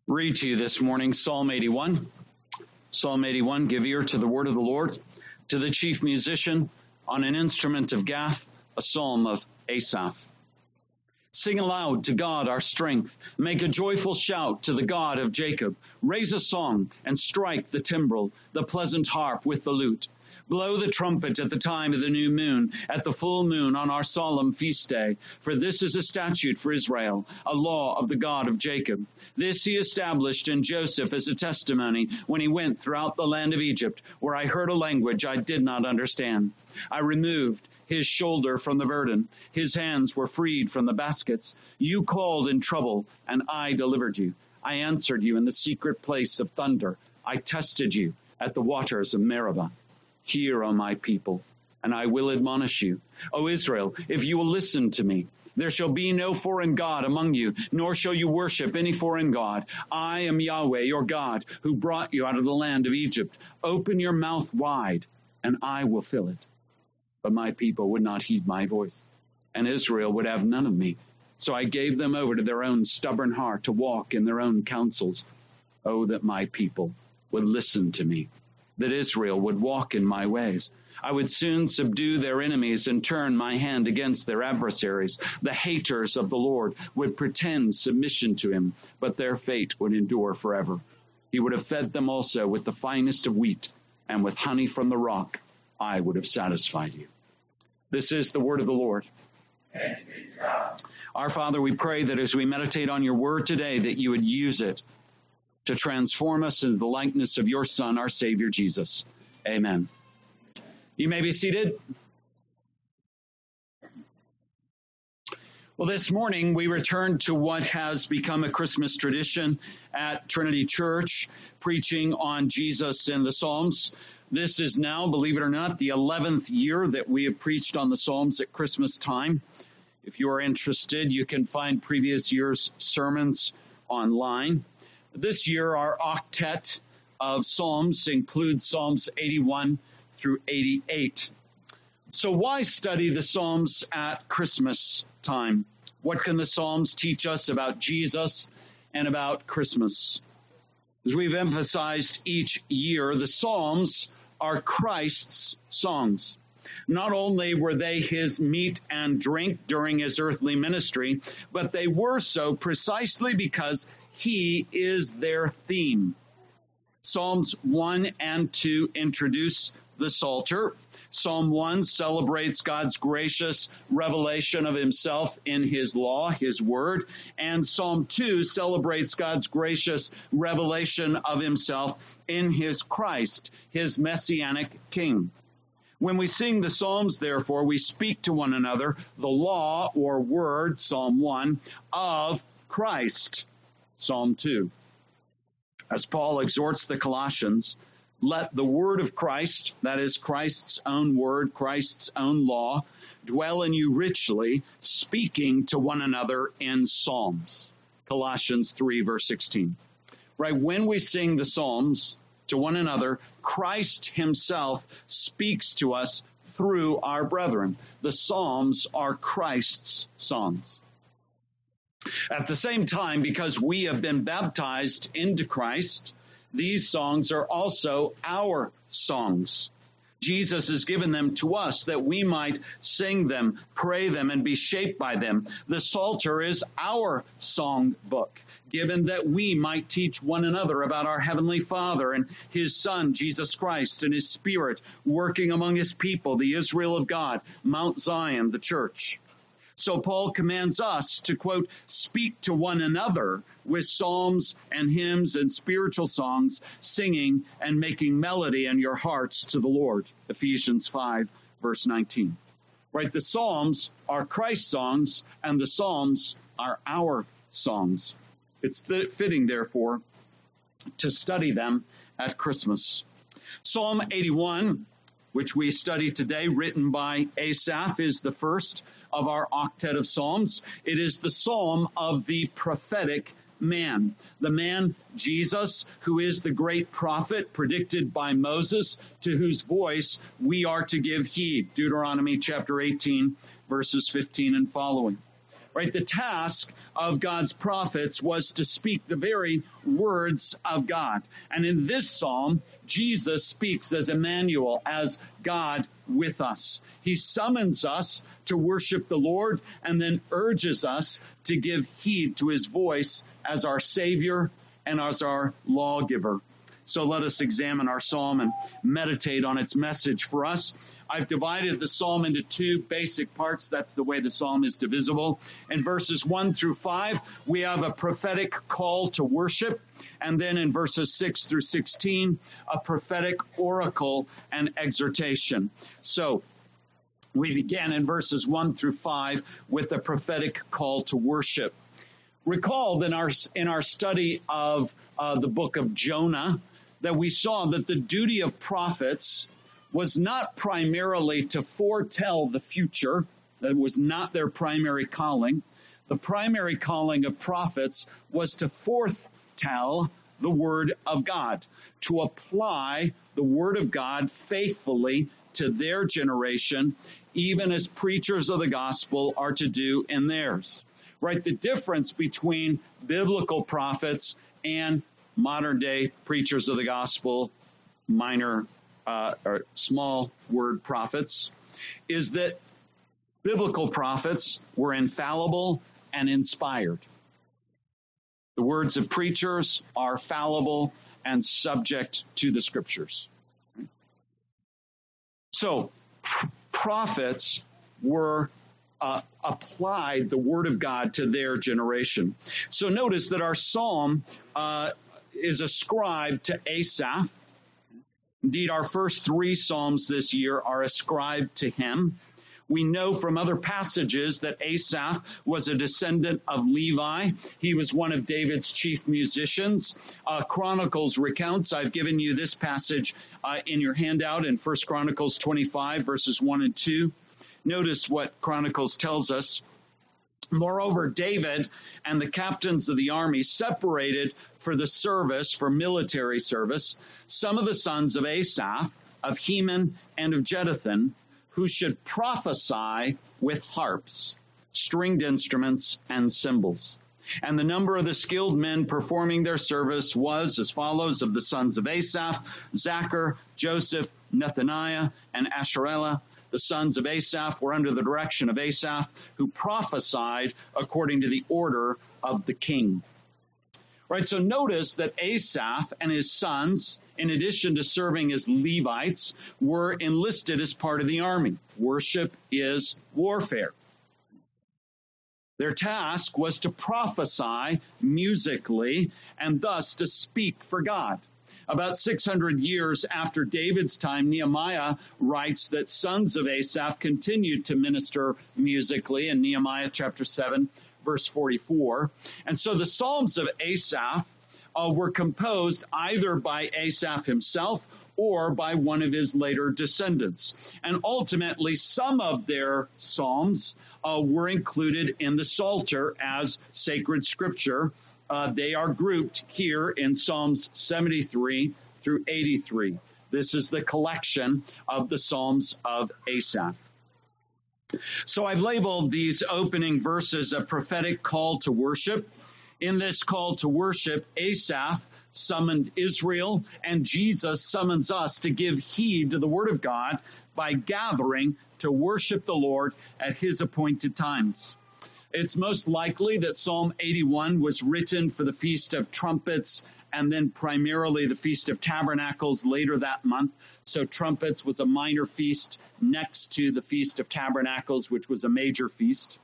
Read to you this morning Psalm 81. Psalm 81, give ear to the word of the Lord. To the chief musician, on an instrument of Gath, a psalm of Asaph. Sing aloud to God our strength. Make a joyful shout to the God of Jacob. Raise a song and strike the timbrel, the pleasant harp with the lute. Blow the trumpet at the time of the new moon, at the full moon on our solemn feast day. For this is a statute for Israel, a law of the God of Jacob. This he established in Joseph as a testimony when he went throughout the land of Egypt, where I heard a language I did not understand. I removed his shoulder from the burden. His hands were freed from the baskets. You called in trouble, and I delivered you. I answered you in the secret place of thunder. I tested you at the waters of Meribah. Hear, O my people, and I will admonish you. O Israel, if you will listen to me, there shall be no foreign God among you, nor shall you worship any foreign God. I am Yahweh, your God, who brought you out of the land of Egypt. Open your mouth wide, and I will fill it. But my people would not heed my voice, and Israel would have none of me. So I gave them over to their own stubborn heart to walk in their own counsels. Oh, that my people would listen to me, that Israel would walk in my ways. I would soon subdue their enemies and turn my hand against their adversaries. The haters of the Lord would pretend submission to him, but their fate would endure forever. He would have fed them also with the finest of wheat, and with honey from the rock I would have satisfied you. This is the word of the Lord. Thanks be to God. Our Father, we pray that as we meditate on your word today, that you would use it to transform us into the likeness of your Son, our Savior, Jesus. Amen. You may be seated. Well, this morning we return to what has become a Christmas tradition at Trinity Church, preaching on Jesus in the Psalms. This is now, believe it or not, the 11th year that we have preached on the Psalms at Christmas time. If you are interested, you can find previous year's sermons online. This year, our octet of Psalms includes Psalms 81 through 88. So why study the Psalms at Christmas time? What can the Psalms teach us about Jesus and about Christmas? As we've emphasized each year, the Psalms are Christ's songs. Not only were they his meat and drink during his earthly ministry, but they were so precisely because he is their theme. Psalms 1 and 2 introduce the Psalter. Psalm 1 celebrates God's gracious revelation of himself in his law, his word. And Psalm 2 celebrates God's gracious revelation of himself in his Christ, his messianic king. When we sing the Psalms, therefore, we speak to one another the law or word, Psalm 1, of Christ, Psalm 2. As Paul exhorts the Colossians, let the word of Christ, that is Christ's own word, Christ's own law, dwell in you richly, speaking to one another in psalms. Colossians 3, verse 16. Right, when we sing the Psalms to one another, Christ himself speaks to us through our brethren. The Psalms are Christ's songs. At the same time, because we have been baptized into Christ, these songs are also our songs. Jesus has given them to us that we might sing them, pray them, and be shaped by them. The Psalter is our song book, given that we might teach one another about our Heavenly Father and his Son, Jesus Christ, and his Spirit working among his people, the Israel of God, Mount Zion, the church. So Paul commands us to, quote, speak to one another with psalms and hymns and spiritual songs, singing and making melody in your hearts to the Lord. Ephesians 5, verse 19. Right, the Psalms are Christ's songs, and the Psalms are our songs. It's fitting, therefore, to study them at Christmas. Psalm 81, which we study today, written by Asaph, is the first of our octet of Psalms. It is the psalm of the prophetic man, the man Jesus, who is the great prophet predicted by Moses, to whose voice we are to give heed. Deuteronomy chapter 18, verses 15 and following. right? The task of God's prophets was to speak the very words of God. And in this psalm, Jesus speaks as Emmanuel, as God with us. He summons us to worship the Lord and then urges us to give heed to his voice as our Savior and as our lawgiver. So let us examine our psalm and meditate on its message for us. I've divided the psalm into two basic parts. That's the way the psalm is divisible. In verses 1 through 5, we have a prophetic call to worship. And then in verses 6 through 16, a prophetic oracle and exhortation. So we begin in verses 1 through 5 with a prophetic call to worship. Recall in our study of the book of Jonah that we saw that the duty of prophets was not primarily to foretell the future. That was not their primary calling. The primary calling of prophets was to foretell the word of God, to apply the word of God faithfully to their generation, even as preachers of the gospel are to do in theirs. Right? The difference between biblical prophets and modern day preachers of the gospel, minor or small word prophets, is that biblical prophets were infallible and inspired. The words of preachers are fallible and subject to the scriptures. So prophets were applied the word of God to their generation. So notice that our psalm is ascribed to Asaph. Indeed, our first three psalms this year are ascribed to him. We know from other passages that Asaph was a descendant of Levi. He was one of David's chief musicians. Chronicles recounts, I've given you this passage in your handout in 1 Chronicles 25, verses 1 and 2. Notice what Chronicles tells us. Moreover, David and the captains of the army separated for the service, for military service, some of the sons of Asaph, of Heman, and of Jeduthun, who should prophesy with harps, stringed instruments, and cymbals. And the number of the skilled men performing their service was as follows: of the sons of Asaph, Zachar, Joseph, Nethaniah, and Asherellah. The sons of Asaph were under the direction of Asaph, who prophesied according to the order of the king. Right, so notice that Asaph and his sons, in addition to serving as Levites, were enlisted as part of the army. Worship is warfare. Their task was to prophesy musically and thus to speak for God. About 600 years after David's time, Nehemiah writes that sons of Asaph continued to minister musically in Nehemiah chapter 7, verse 44. And so the Psalms of Asaph were composed either by Asaph himself or by one of his later descendants. And ultimately, some of their Psalms were included in the Psalter as sacred scripture. They are grouped here in Psalms 73 through 83. This is the collection of the Psalms of Asaph. So I've labeled these opening verses a prophetic call to worship. In this call to worship, Asaph summoned Israel, and Jesus summons us to give heed to the word of God by gathering to worship the Lord at his appointed times. It's most likely that Psalm 81 was written for the Feast of Trumpets and then primarily the Feast of Tabernacles later that month. So Trumpets was a minor feast next to the Feast of Tabernacles, which was a major feast.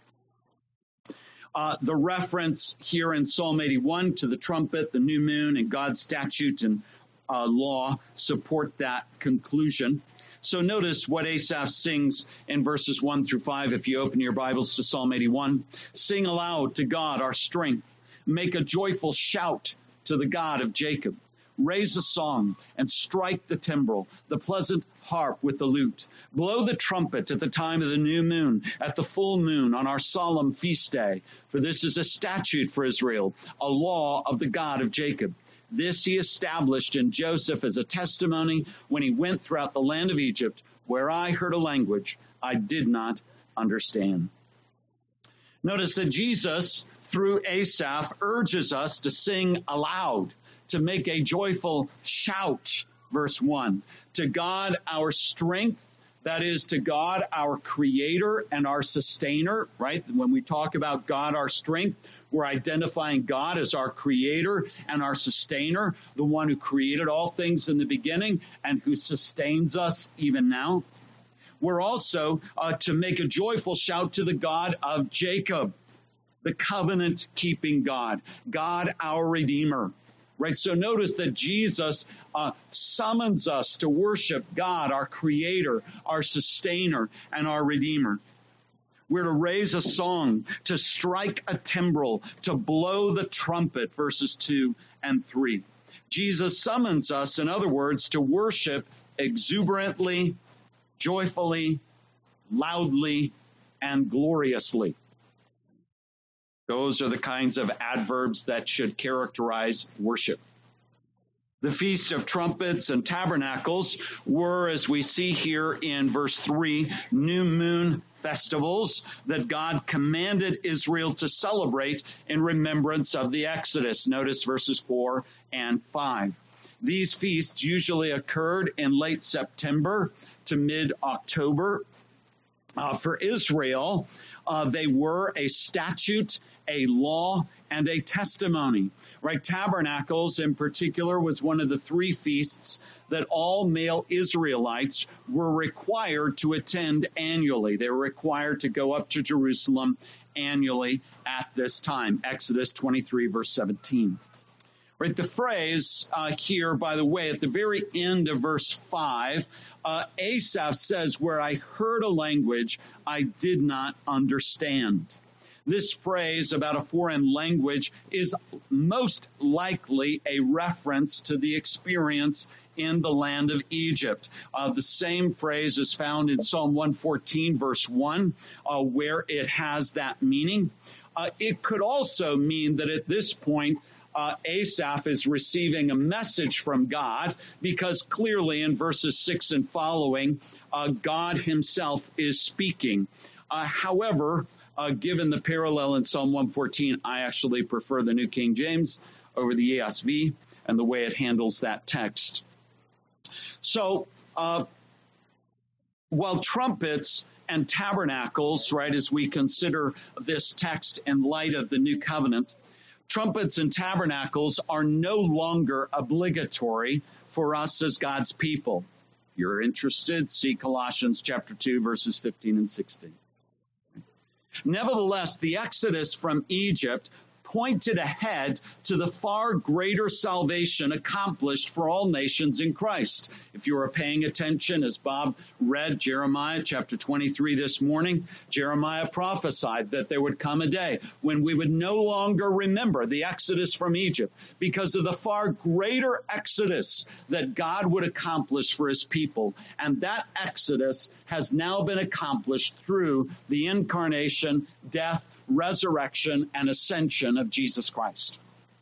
The reference here in Psalm 81 to the trumpet, the new moon, and God's statute and law support that conclusion. So notice what Asaph sings in verses 1 through 5 if you open your Bibles to Psalm 81. Sing aloud to God our strength. Make a joyful shout to the God of Jacob. Raise a song and strike the timbrel, the pleasant harp with the lute. Blow the trumpet at the time of the new moon, at the full moon on our solemn feast day. For this is a statute for Israel, a law of the God of Jacob. This he established in Joseph as a testimony when he went throughout the land of Egypt, where I heard a language I did not understand. Notice that Jesus, through Asaph, urges us to sing aloud, to make a joyful shout, verse 1, to God our strength, that is, to God our creator and our sustainer, right? When we talk about God our strength, we're identifying God as our creator and our sustainer, the one who created all things in the beginning and who sustains us even now. We're also to make a joyful shout to the God of Jacob, the covenant-keeping God, God our Redeemer. Right, so notice that Jesus summons us to worship God, our Creator, our Sustainer, and our Redeemer. We're to raise a song, to strike a timbrel, to blow the trumpet, verses 2 and 3. Jesus summons us, in other words, to worship exuberantly, joyfully, loudly, and gloriously. Those are the kinds of adverbs that should characterize worship. The Feast of Trumpets and Tabernacles were, as we see here in verse 3, new moon festivals that God commanded Israel to celebrate in remembrance of the Exodus. Notice verses 4 and 5. These feasts usually occurred in late September to mid-October. For Israel, they were a statute, a law, and a testimony, right? Tabernacles in particular was one of the three feasts that all male Israelites were required to attend annually. They were required to go up to Jerusalem annually at this time. Exodus 23, verse 17. Right, the phrase here, by the way, at the very end of verse 5, Asaph says, where I heard a language I did not understand. This phrase about a foreign language is most likely a reference to the experience in the land of Egypt. The same phrase is found in Psalm 114, verse 1, where it has that meaning. It could also mean that at this point, Asaph is receiving a message from God, because clearly in verses 6 and following, God himself is speaking. However, given the parallel in Psalm 114, I actually prefer the New King James over the ESV and the way it handles that text. So, while trumpets and tabernacles, right, as we consider this text in light of the new covenant, trumpets and tabernacles are no longer obligatory for us as God's people. If you're interested, see Colossians chapter 2, verses 15 and 16. Nevertheless, the exodus from Egypt pointed ahead to the far greater salvation accomplished for all nations in Christ. If you were paying attention as Bob read Jeremiah chapter 23 this morning, Jeremiah prophesied that there would come a day when we would no longer remember the exodus from Egypt because of the far greater exodus that God would accomplish for his people. And that exodus has now been accomplished through the incarnation, death, resurrection, and ascension of Jesus Christ.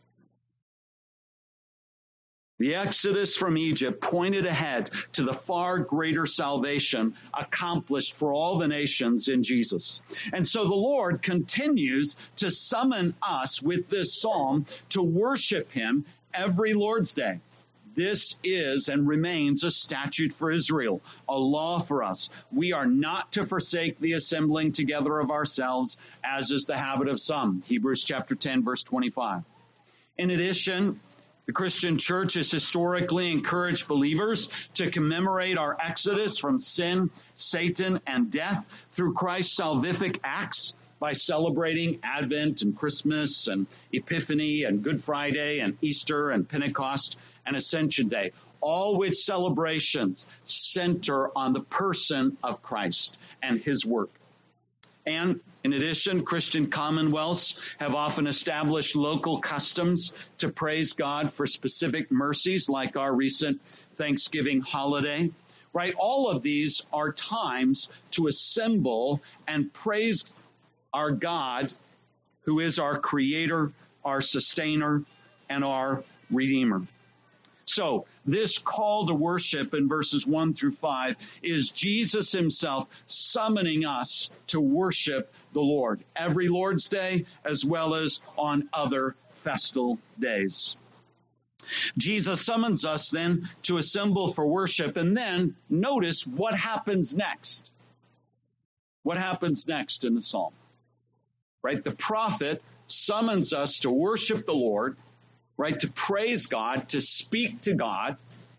The exodus from Egypt pointed ahead to the far greater salvation accomplished for all the nations in Jesus. And so the Lord continues to summon us with this psalm to worship him every Lord's Day. This is and remains a statute for Israel, a law for us. We are not to forsake the assembling together of ourselves, as is the habit of some. Hebrews chapter 10, verse 25. In addition, the Christian church has historically encouraged believers to commemorate our exodus from sin, Satan, and death through Christ's salvific acts by celebrating Advent and Christmas and Epiphany and Good Friday and Easter and Pentecost and Ascension Day, all which celebrations center on the person of Christ and his work. And in addition, Christian commonwealths have often established local customs to praise God for specific mercies, like our recent Thanksgiving holiday. Right? All of these are times to assemble and praise our God, who is our creator, our sustainer, and our redeemer. So this call to worship in verses 1 through 5 is Jesus himself summoning us to worship the Lord every Lord's Day as well as on other festal days. Jesus summons us then to assemble for worship, and then notice what happens next. What happens next in the psalm? Right? The prophet summons us to worship the Lord, right? To praise God, to speak to God.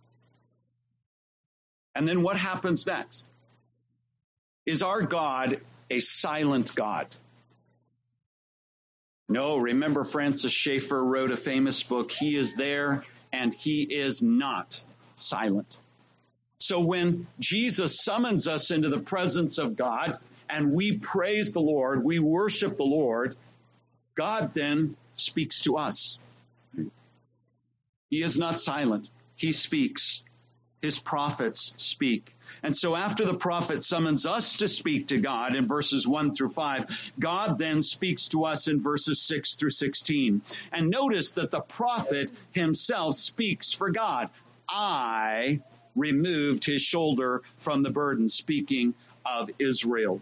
And then what happens next? Is our God a silent God? No, remember Francis Schaeffer wrote a famous book, He is there and He is not silent. So when Jesus summons us into the presence of God and we praise the Lord, we worship the Lord, God then speaks to us. He is not silent. He speaks. His prophets speak. And so after the prophet summons us to speak to God in verses 1 through 5, God then speaks to us in verses 6 through 16. And notice that the prophet himself speaks for God. I removed his shoulder from the burden, speaking of Israel.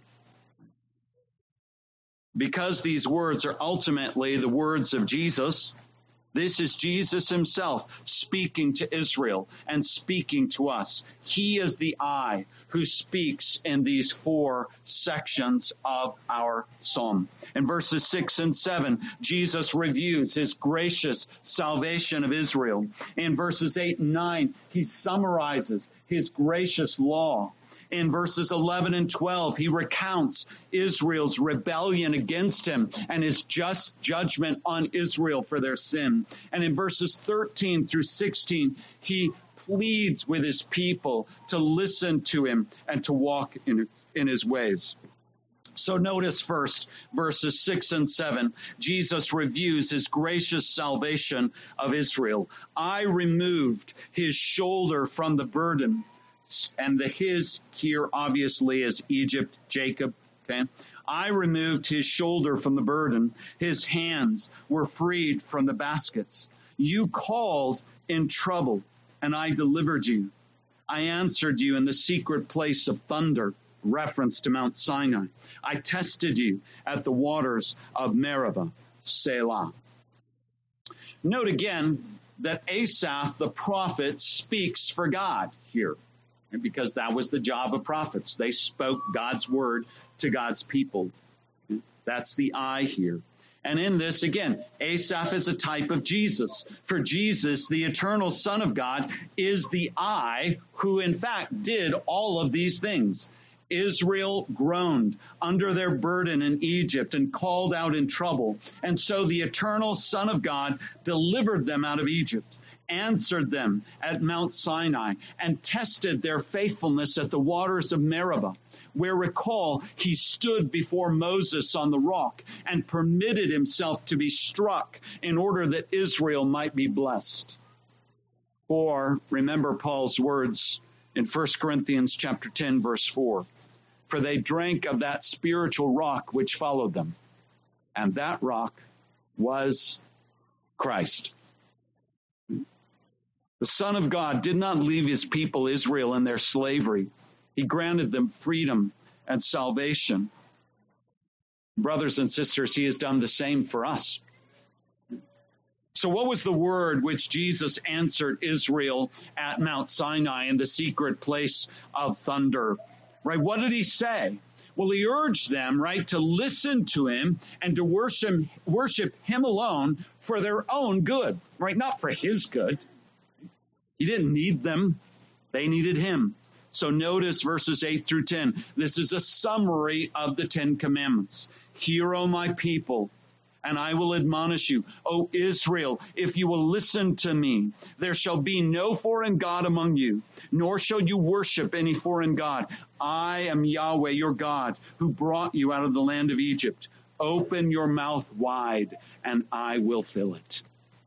Because these words are ultimately the words of Jesus, this is Jesus himself speaking to Israel and speaking to us. He is the I who speaks in these 4 sections of our psalm. In verses 6 and 7, Jesus reviews his gracious salvation of Israel. In verses 8 and 9, he summarizes his gracious law. In verses 11 and 12, he recounts Israel's rebellion against him and his just judgment on Israel for their sin. And in verses 13 through 16, he pleads with his people to listen to him and to walk in his ways. So notice first, verses 6 and 7, Jesus reviews his gracious salvation of Israel. I removed his shoulder from the burden. And the his here obviously is Egypt, Jacob. Okay. I removed his shoulder from the burden. His hands were freed from the baskets. You called in trouble, and I delivered you. I answered you in the secret place of thunder, reference to Mount Sinai. I tested you at the waters of Meribah, Selah. Note again that Asaph, the prophet, speaks for God here, because that was the job of prophets. They spoke God's word to God's people. That's the I here. And in this, again, Asaph is a type of Jesus. For Jesus, the eternal Son of God, is the I who, in fact, did all of these things. Israel groaned under their burden in Egypt and called out in trouble. And so the eternal Son of God delivered them out of Egypt, answered them at Mount Sinai, and tested their faithfulness at the waters of Meribah, where, recall, he stood before Moses on the rock and permitted himself to be struck in order that Israel might be blessed. Or, remember Paul's words in 1 Corinthians chapter 10, verse 4, for they drank of that spiritual rock which followed them, and that rock was Christ. The Son of God did not leave his people Israel in their slavery. He granted them freedom and salvation. Brothers and sisters, he has done the same for us. So what was the word which Jesus answered Israel at Mount Sinai in the secret place of thunder? Right? What did he say? Well, he urged them, right, to listen to him and to worship him alone for their own good, right? Not for his good. He didn't need them. They needed him. So notice verses 8 through 10. This is a summary of the 10 Commandments. Hear, O my people, and I will admonish you. O Israel, if you will listen to me, there shall be no foreign God among you, nor shall you worship any foreign God. I am Yahweh, your God, who brought you out of the land of Egypt. Open your mouth wide, and I will fill it.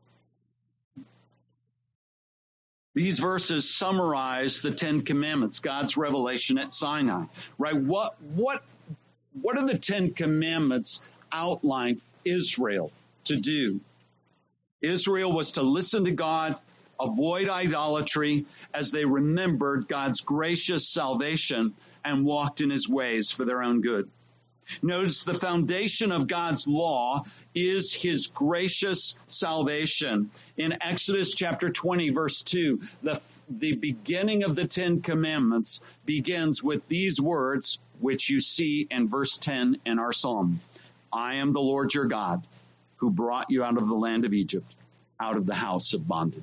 These verses summarize the 10 Commandments, God's revelation at Sinai, right? What are the 10 Commandments outlined Israel to do? Israel was to listen to God avoid idolatry as they remembered God's gracious salvation and walked in his ways for their own good. Notice the foundation of God's law is his gracious salvation. In Exodus chapter 20, verse 2, the beginning of the Ten Commandments begins with these words, which you see in verse 10 in our psalm. I am the Lord your God, who brought you out of the land of Egypt, out of the house of bondage.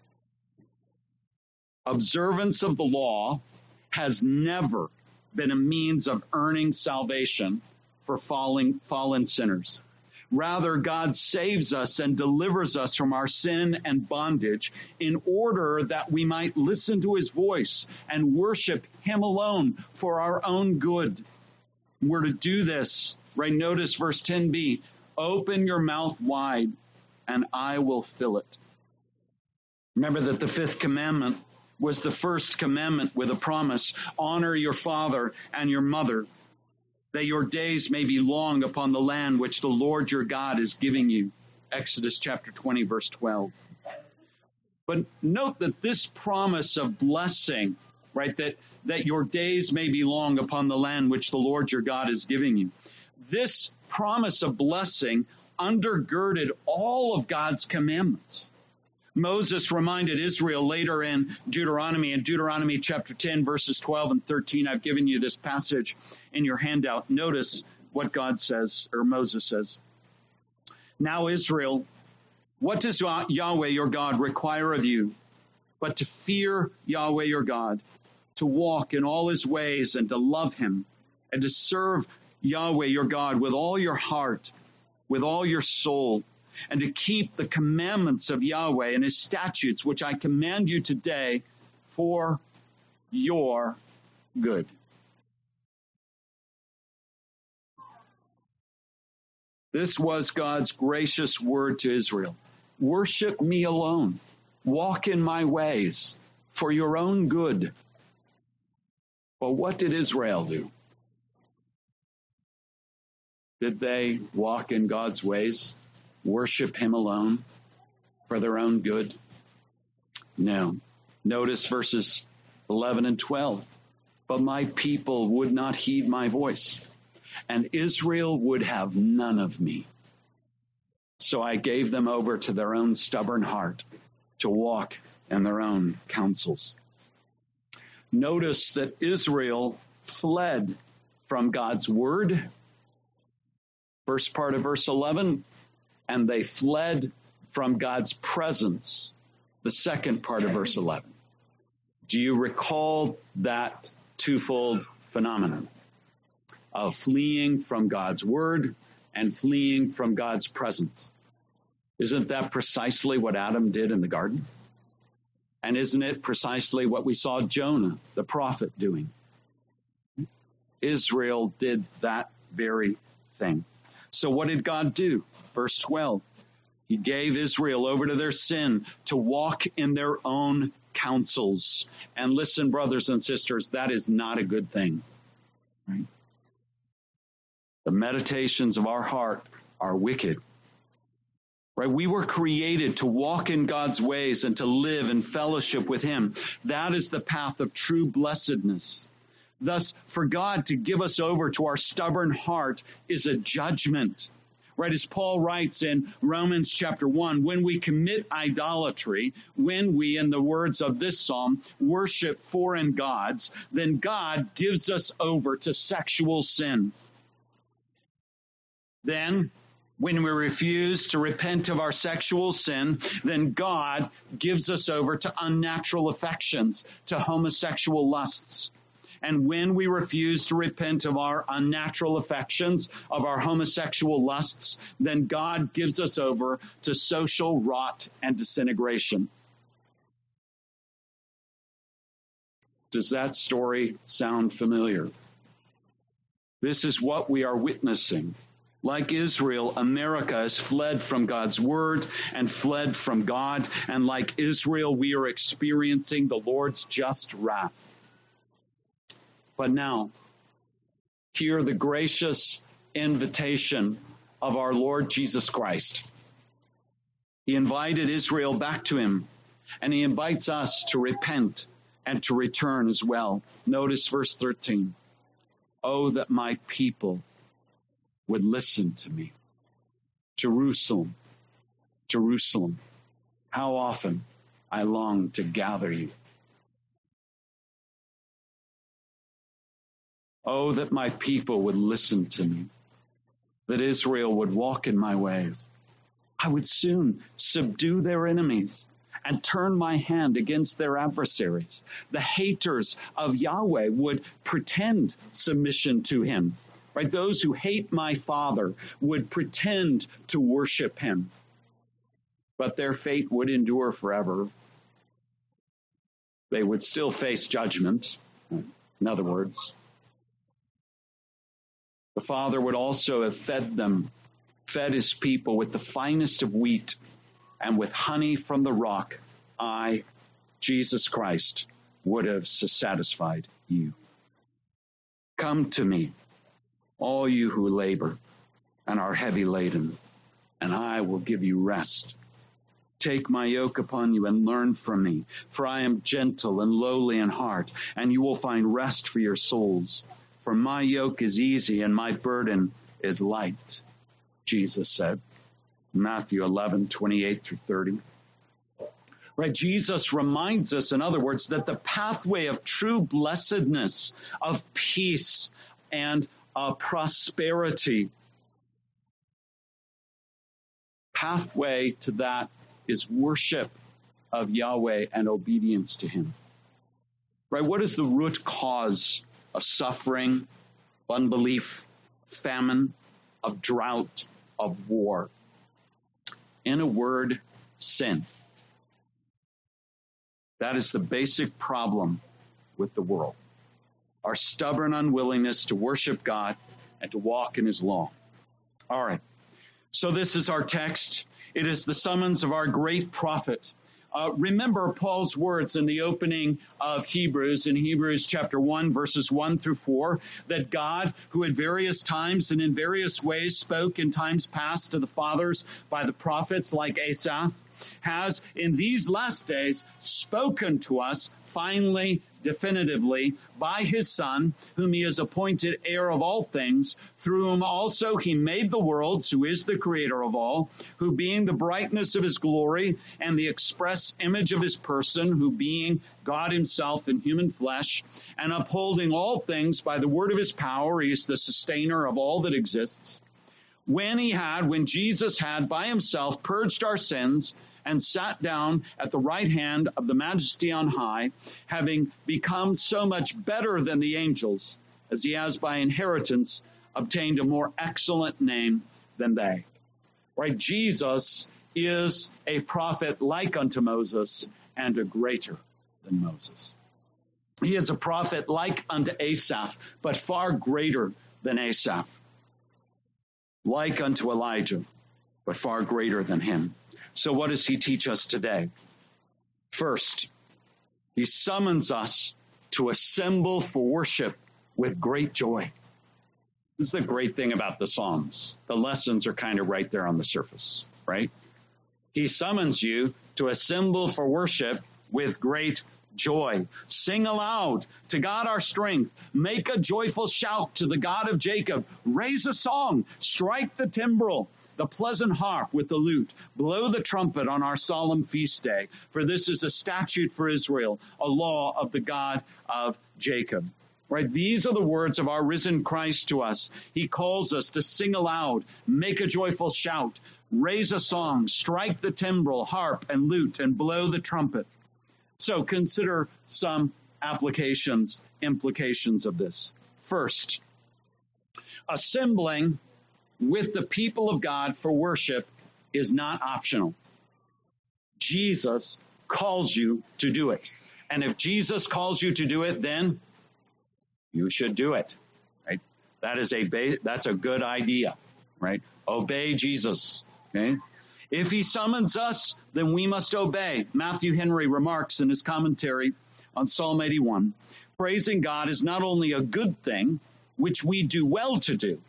Observance of the law has never been a means of earning salvation for fallen sinners. Rather, God saves us and delivers us from our sin and bondage in order that we might listen to his voice and worship him alone for our own good. We're to do this, right? Notice verse 10b, open your mouth wide and I will fill it. Remember that the fifth commandment was the first commandment with a promise. Honor your father and your mother, that your days may be long upon the land which the Lord your God is giving you. Exodus chapter 20, verse 12. But note that this promise of blessing, right, that your days may be long upon the land which the Lord your God is giving you. This promise of blessing undergirded all of God's commandments. Moses reminded Israel later in Deuteronomy chapter 10, verses 12 and 13. I've given you this passage in your handout. Notice what God says, or Moses says. Now, Israel, what does Yahweh your God require of you but to fear Yahweh your God, to walk in all his ways and to love him, and to serve Yahweh your God with all your heart, with all your soul, and to keep the commandments of Yahweh and his statutes, which I command you today for your good. This was God's gracious word to Israel. Worship me alone. Walk in my ways for your own good. But what did Israel do? Did they walk in God's ways? Worship him alone for their own good? No. Notice verses 11 and 12. But my people would not heed my voice, and Israel would have none of me. So I gave them over to their own stubborn heart to walk in their own counsels. Notice that Israel fled from God's word. First part of verse 11, and they fled from God's presence. The second part of verse 11. Do you recall that twofold phenomenon of fleeing from God's word and fleeing from God's presence? Isn't that precisely what Adam did in the garden? And isn't it precisely what we saw Jonah, the prophet, doing? Israel did that very thing. So what did God do? Verse 12, he gave Israel over to their sin to walk in their own counsels. And listen, brothers and sisters, that is not a good thing. Right? The meditations of our heart are wicked. Right? We were created to walk in God's ways and to live in fellowship with him. That is the path of true blessedness. Thus, for God to give us over to our stubborn heart is a judgment. Right, as Paul writes in Romans chapter 1, when we commit idolatry, when we, in the words of this psalm, worship foreign gods, then God gives us over to sexual sin. Then, when we refuse to repent of our sexual sin, then God gives us over to unnatural affections, to homosexual lusts. And when we refuse to repent of our unnatural affections, of our homosexual lusts, then God gives us over to social rot and disintegration. Does that story sound familiar? This is what we are witnessing. Like Israel, America has fled from God's word and fled from God. And like Israel, we are experiencing the Lord's just wrath. But now, hear the gracious invitation of our Lord Jesus Christ. He invited Israel back to him, And he invites us to repent and to return as well. Notice verse 13. Oh, that my people would listen to me. Jerusalem, Jerusalem, how often I long to gather you. Oh, that my people would listen to me, that Israel would walk in my ways. I would soon subdue their enemies and turn my hand against their adversaries. The haters of Yahweh would pretend submission to him. Right? Those who hate my Father would pretend to worship him. But their fate would endure forever. They would still face judgment. In other words, the Father would also have fed his people with the finest of wheat and with honey from the rock. I, Jesus Christ, would have satisfied you. Come to me, all you who labor and are heavy laden, and I will give you rest. Take my yoke upon you and learn from me, for I am gentle and lowly in heart, and you will find rest for your souls. For my yoke is easy and my burden is light, Jesus said. Matthew 11:28 through 30. Right, Jesus reminds us, in other words, that the pathway of true blessedness, of peace, and prosperity, pathway to that is worship of Yahweh and obedience to him. Right, what is the root cause of suffering, unbelief, famine, of drought, of war? In a word, sin. That is the basic problem with the world. Our stubborn unwillingness to worship God and to walk in his law. All right. So this is our text. It is the summons of our great prophet. Remember Paul's words in the opening of Hebrews, in Hebrews chapter 1, verses 1 through 4, that God, who at various times and in various ways spoke in times past to the fathers by the prophets like Asaph, has in these last days spoken to us finally, definitively, by his Son, whom he has appointed heir of all things, through whom also he made the worlds, who is the creator of all, who being the brightness of his glory and the express image of his person, who being God himself in human flesh, and upholding all things by the word of his power, he is the sustainer of all that exists. When Jesus had by himself purged our sins and sat down at the right hand of the Majesty on high, having become so much better than the angels, as he has by inheritance obtained a more excellent name than they. Right? Jesus is a prophet like unto Moses and a greater than Moses. He is a prophet like unto Asaph, but far greater than Asaph. Like unto Elijah, but far greater than him. So what does he teach us today? First, he summons us to assemble for worship with great joy. This is the great thing about the Psalms. The lessons are kind of right there on the surface, right? He summons you to assemble for worship with great joy. Sing aloud to God our strength. Make a joyful shout to the God of Jacob. Raise a song. Strike the timbrel, the pleasant harp with the lute. Blow the trumpet on our solemn feast day. For this is a statute for Israel, a law of the God of Jacob. Right? These are the words of our risen Christ to us. He calls us to sing aloud, make a joyful shout, raise a song, strike the timbrel, harp and lute, and blow the trumpet. So consider some implications of this. First, assembling with the people of God for worship is not optional. Jesus calls you to do it. And if Jesus calls you to do it, then you should do it. Right? That's a good idea, right? Obey Jesus. Okay? If he summons us, then we must obey. Matthew Henry remarks in his commentary on Psalm 81, praising God is not only a good thing, which we do well to do,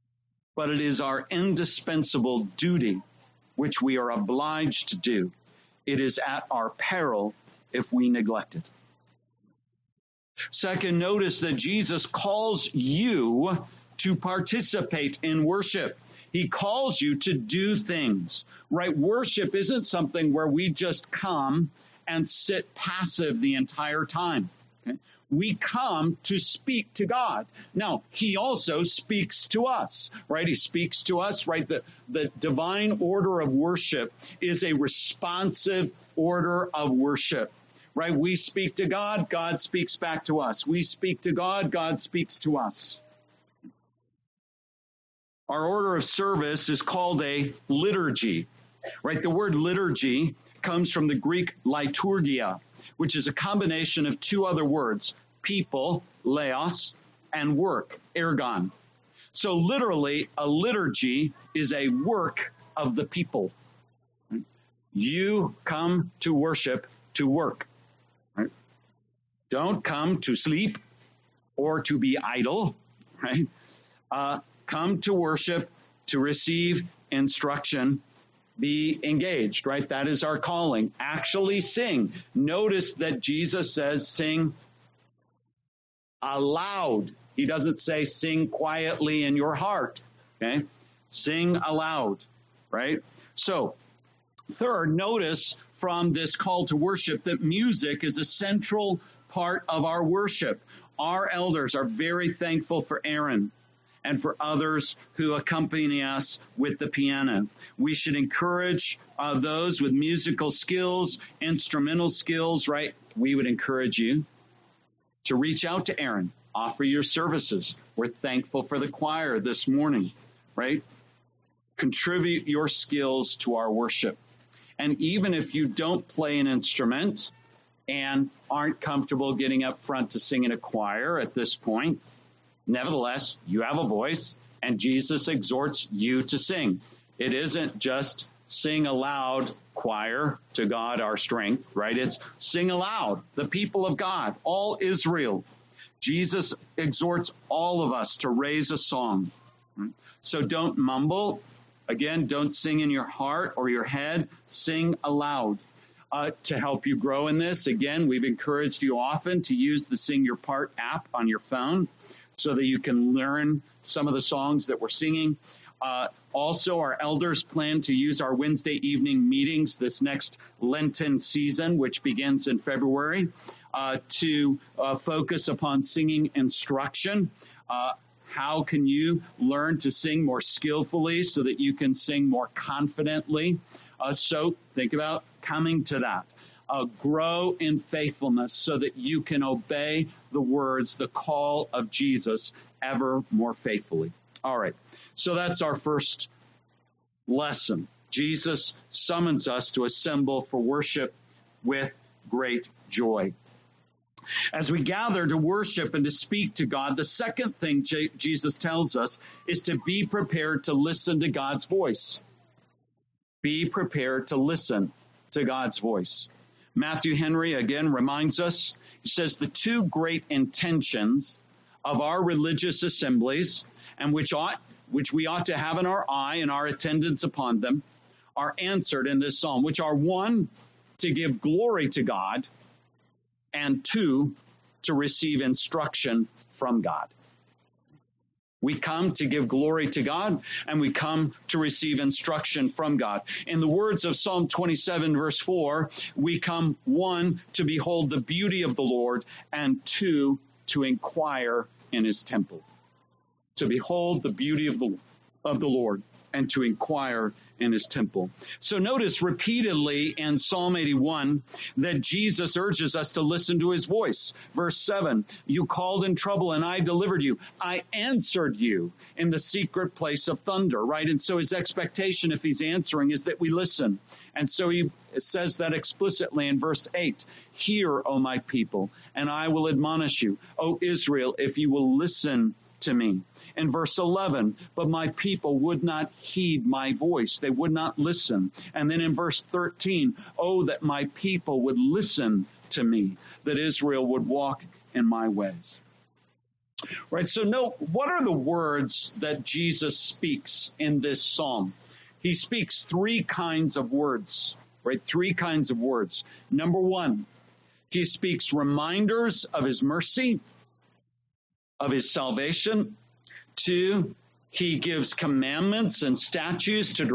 but it is our indispensable duty, which we are obliged to do. It is at our peril if we neglect it. Second, notice that Jesus calls you to participate in worship. He calls you to do things, right? Worship isn't something where we just come and sit passive the entire time. Okay? We come to speak to God. Now, he also speaks to us, right? He speaks to us, right? The divine order of worship is a responsive order of worship, right? We speak to God, God speaks back to us. We speak to God, God speaks to us. Our order of service is called a liturgy, right? The word liturgy comes from the Greek liturgia, which is a combination of two other words, people, laos, and work, ergon. So literally, a liturgy is a work of the people. You come to worship to work. Right? Don't come to sleep or to be idle, right? Come to worship, to receive instruction, be engaged, right? That is our calling. Actually sing. Notice that Jesus says sing aloud. He doesn't say sing quietly in your heart, okay? Sing aloud, right? So, third, notice from this call to worship that music is a central part of our worship. Our elders are very thankful for Aaron and for others who accompany us with the piano. We should encourage those with musical skills, instrumental skills, right? We would encourage you to reach out to Aaron, offer your services. We're thankful for the choir this morning, right? Contribute your skills to our worship. And even if you don't play an instrument and aren't comfortable getting up front to sing in a choir at this point, nevertheless, you have a voice, and Jesus exhorts you to sing. It isn't just sing aloud, choir, to God our strength, right? It's sing aloud, the people of God, all Israel. Jesus exhorts all of us to raise a song. So don't mumble. Again, don't sing in your heart or your head. Sing aloud. To help you grow in this, again, we've encouraged you often to use the Sing Your Part app on your phone, so that you can learn some of the songs that we're singing. Also, our elders plan to use our Wednesday evening meetings this next Lenten season, which begins in February, to focus upon singing instruction. How can you learn to sing more skillfully so that you can sing more confidently? So think about coming to that. Grow in faithfulness so that you can obey the words, the call of Jesus ever more faithfully. All right. So that's our first lesson. Jesus summons us to assemble for worship with great joy. As we gather to worship and to speak to God, the second thing Jesus tells us is to be prepared to listen to God's voice. Be prepared to listen to God's voice. Matthew Henry again reminds us, he says, the two great intentions of our religious assemblies, and which we ought to have in our eye and our attendance upon them, are answered in this psalm, which are, one, to give glory to God, and two, to receive instruction from God. We come to give glory to God, and we come to receive instruction from God. In the words of Psalm 27, verse 4, we come, one, to behold the beauty of the Lord, and two, to inquire in his temple. To behold the beauty of the Lord, and to inquire in his temple. So notice repeatedly in Psalm 81 that Jesus urges us to listen to his voice. Verse 7, you called in trouble and I delivered you. I answered you in the secret place of thunder, right? And so his expectation, if he's answering, is that we listen. And so he says that explicitly in verse 8, hear, O my people, and I will admonish you. O Israel, if you will listen to me. In verse 11, but my people would not heed my voice. They would not listen. And then in verse 13, oh, that my people would listen to me, that Israel would walk in my ways. Right, so note, what are the words that Jesus speaks in this psalm? He speaks three kinds of words. right? Three kinds of words. Number one, he speaks reminders of his mercy, of his salvation. Two, he gives commandments and statutes to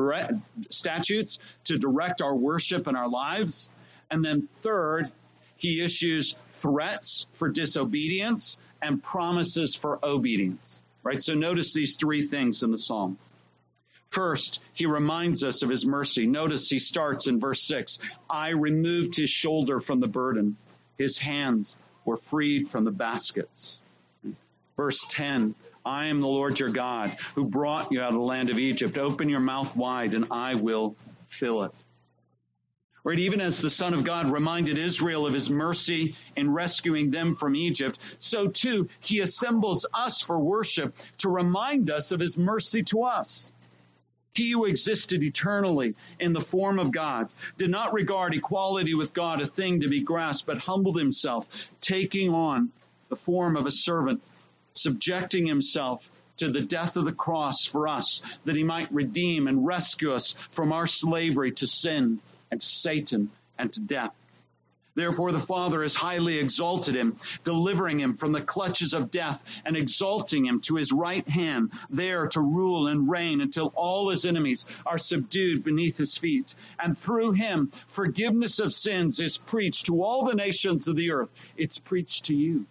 direct our worship and our lives. And then third, he issues threats for disobedience and promises for obedience, right? So notice these three things in the psalm. First, he reminds us of his mercy. Notice he starts in verse 6. I removed his shoulder from the burden. His hands were freed from the baskets. Verse 10, I am the Lord your God who brought you out of the land of Egypt. Open your mouth wide and I will fill it. Right, even as the Son of God reminded Israel of his mercy in rescuing them from Egypt, so too he assembles us for worship to remind us of his mercy to us. He who existed eternally in the form of God did not regard equality with God a thing to be grasped, but humbled himself, taking on the form of a servant, subjecting himself to the death of the cross for us, that he might redeem and rescue us from our slavery to sin and to Satan and to death. Therefore, the Father has highly exalted him, delivering him from the clutches of death and exalting him to his right hand, there to rule and reign until all his enemies are subdued beneath his feet. And through him, forgiveness of sins is preached to all the nations of the earth. It's preached to you.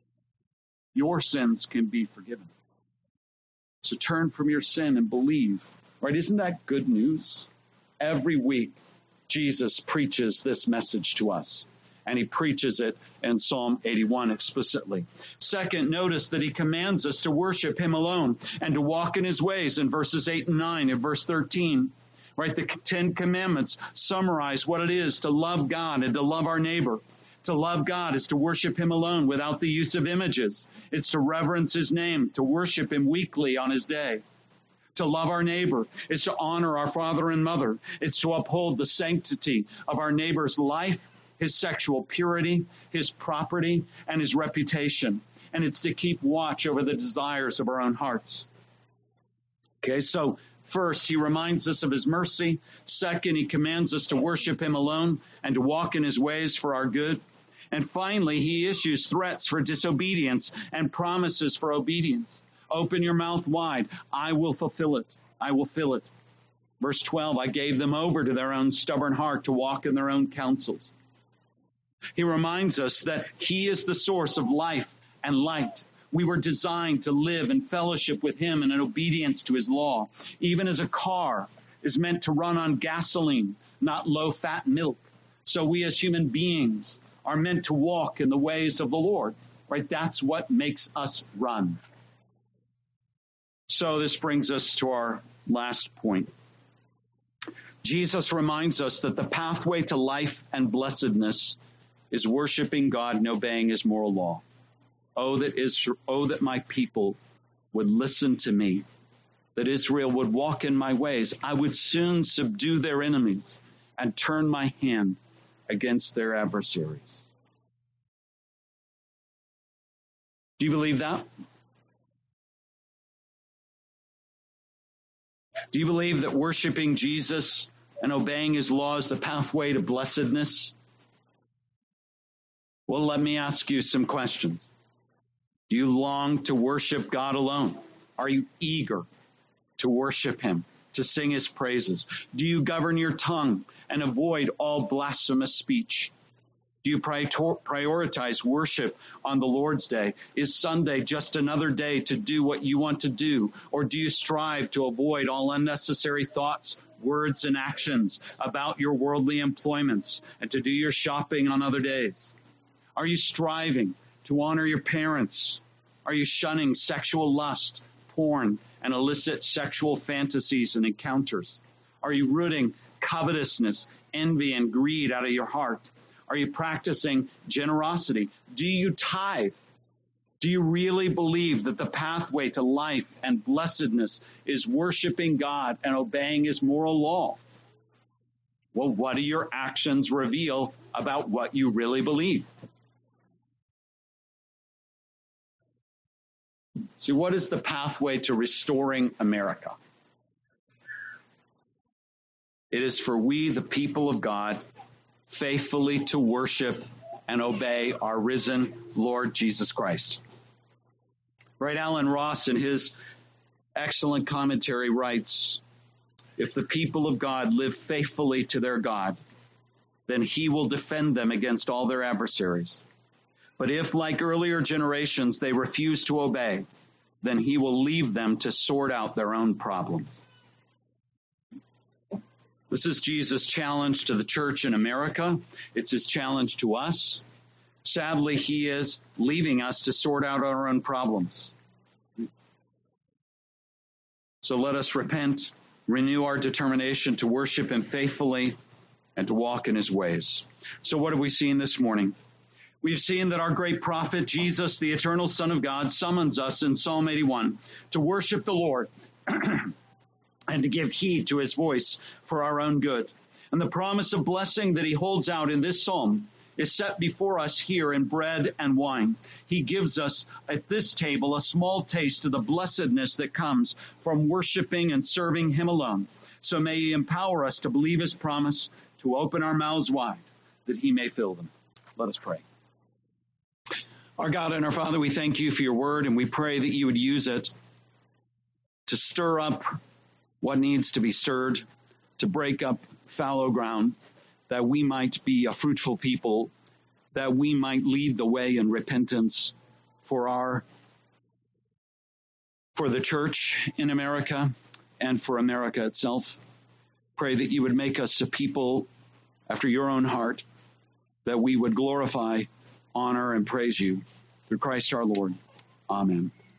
Your sins can be forgiven. So turn from your sin and believe. Right? Isn't that good news? Every week, Jesus preaches this message to us, and he preaches it in Psalm 81 explicitly. Second, notice that he commands us to worship him alone and to walk in his ways in verses 8 and 9 and verse 13. Right? The 10 commandments summarize what it is to love God and to love our neighbor. To love God is to worship him alone without the use of images. It's to reverence his name, to worship him weekly on his day. To love our neighbor is to honor our father and mother. It's to uphold the sanctity of our neighbor's life, his sexual purity, his property, and his reputation. And it's to keep watch over the desires of our own hearts. Okay, so first, he reminds us of his mercy. Second, he commands us to worship him alone and to walk in his ways for our good. And finally, he issues threats for disobedience and promises for obedience. Open your mouth wide. I will fulfill it. I will fill it. Verse 12, I gave them over to their own stubborn heart to walk in their own counsels. He reminds us that he is the source of life and light. We were designed to live in fellowship with him and in obedience to his law. Even as a car is meant to run on gasoline, not low-fat milk. So we as human beings are meant to walk in the ways of the Lord. Right? That's what makes us run. So this brings us to our last point. Jesus reminds us that the pathway to life and blessedness is worshiping God and obeying his moral law. Oh, that my people would listen to me, that Israel would walk in my ways. I would soon subdue their enemies and turn my hand against their adversaries. Do you believe that? Do you believe that worshiping Jesus and obeying his law is the pathway to blessedness? Well, let me ask you some questions. Do you long to worship God alone? Are you eager to worship him, to sing his praises? Do you govern your tongue and avoid all blasphemous speech? Do you prioritize worship on the Lord's Day? Is Sunday just another day to do what you want to do? Or do you strive to avoid all unnecessary thoughts, words, and actions about your worldly employments and to do your shopping on other days? Are you striving to honor your parents? Are you shunning sexual lust, porn, and illicit sexual fantasies and encounters? Are you rooting covetousness, envy, and greed out of your heart? Are you practicing generosity? Do you tithe? Do you really believe that the pathway to life and blessedness is worshiping God and obeying his moral law? Well, what do your actions reveal about what you really believe? See, what is the pathway to restoring America? It is for we, the people of God, faithfully to worship and obey our risen Lord Jesus Christ. Right, Alan Ross, in his excellent commentary, writes, if the people of God live faithfully to their God, then he will defend them against all their adversaries. But if, like earlier generations, they refuse to obey, then he will leave them to sort out their own problems. This is Jesus' challenge to the church in America. It's his challenge to us. Sadly, he is leaving us to sort out our own problems. So let us repent, renew our determination to worship him faithfully and to walk in his ways. So what have we seen this morning? We've seen that our great prophet, Jesus, the eternal Son of God, summons us in Psalm 81 to worship the Lord and to give heed to his voice for our own good. And the promise of blessing that he holds out in this psalm is set before us here in bread and wine. He gives us at this table a small taste of the blessedness that comes from worshiping and serving him alone. So may he empower us to believe his promise, to open our mouths wide, that he may fill them. Let us pray. Our God and our Father, we thank you for your word, and we pray that you would use it to stir up what needs to be stirred, to break up fallow ground, that we might be a fruitful people, that we might lead the way in repentance for the church in America and for America itself. Pray that you would make us a people after your own heart, that we would glorify, honor, and praise you through Christ our Lord. Amen.